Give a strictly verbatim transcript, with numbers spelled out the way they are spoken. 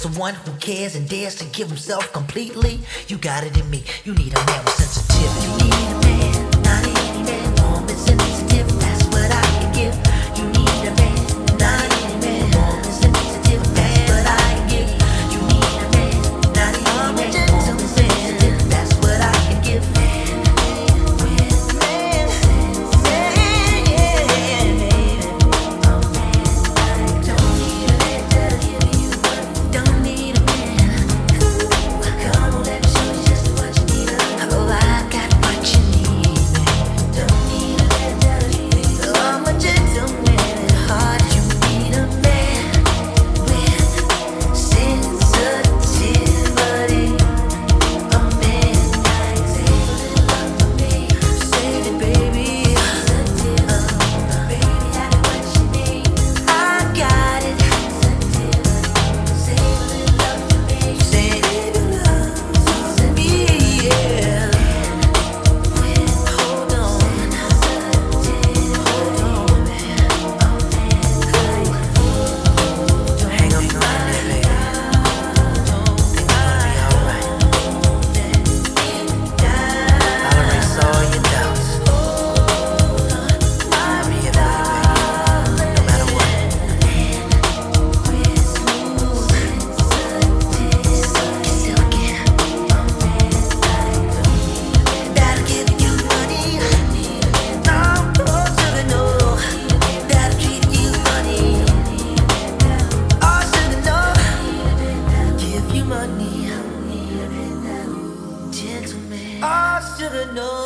Someone who cares and dares to give himself completely. You got it in me. You need a man with sensitivity. You need a man, not any man, warm and sensitive. That's what I can give. You need a man, not any man, warm and sensitive. That's what I can give. You need a man, not any man, warm and sensitive. That's what I can give. Gentleman, oh, sugar, no.